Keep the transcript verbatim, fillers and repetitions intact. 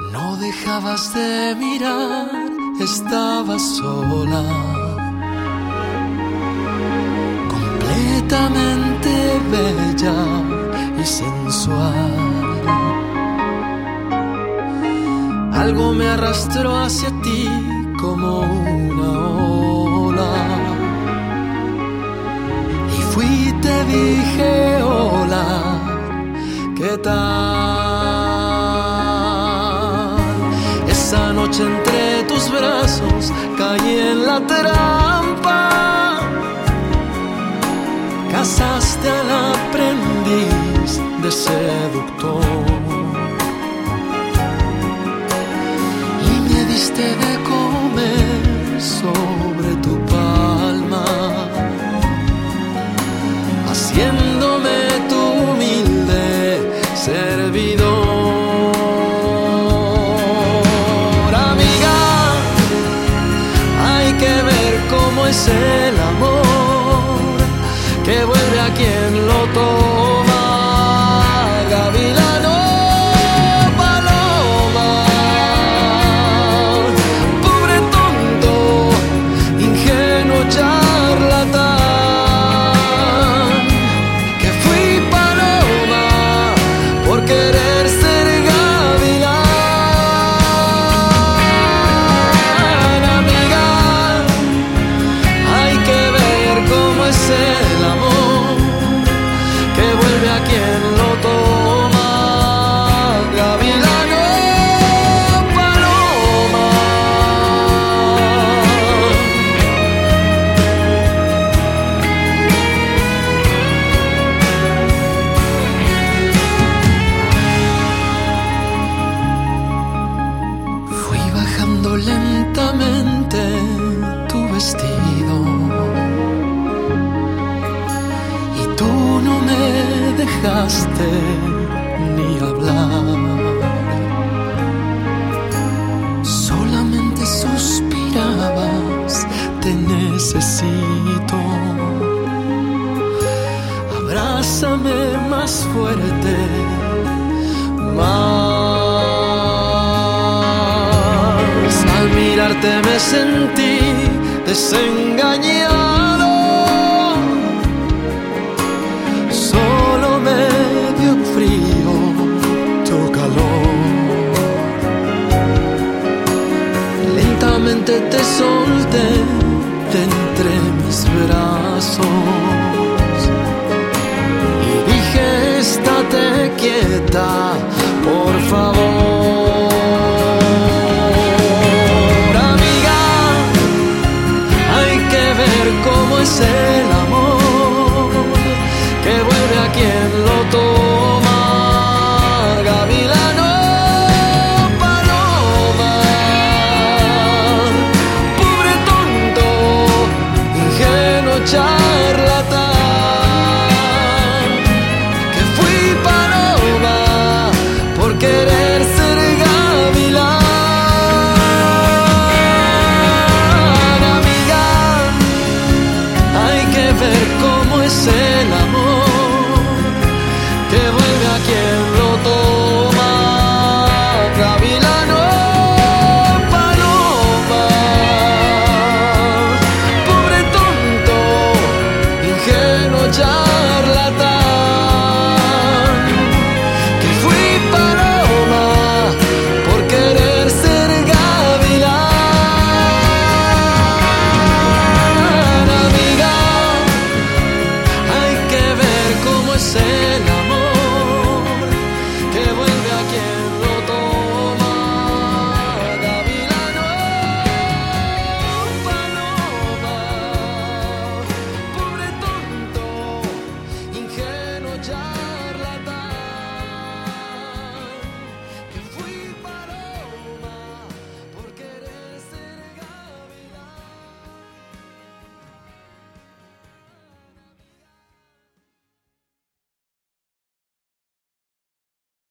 No dejabas de mirar, estabas sola, completamente bella y sensual. Algo me arrastró hacia ti como una ola, y fui y te dije hola, ¿qué tal? Esa noche entre tus brazos caí en la trampa, cazaste al aprendiz de seductor y me diste de comer sobre tu palma, haciéndome tu humilde servidor. Amiga, hay que ver cómo es el amor, que vuelve a quien lo toma. Gavilano, paloma, pobre tonto, ingenuo charlatán, que fui paloma por querer ser gavilán. Amiga, hay que ver cómo es el amor, que vuelve a quien lo toma. Gavilano, paloma. Fui bajando lentamente tu vestido y tú no me dejaste ni hablar, solamente suspirabas, te necesito, abrázame más fuerte, más. Al mirarte me sentí desengañado,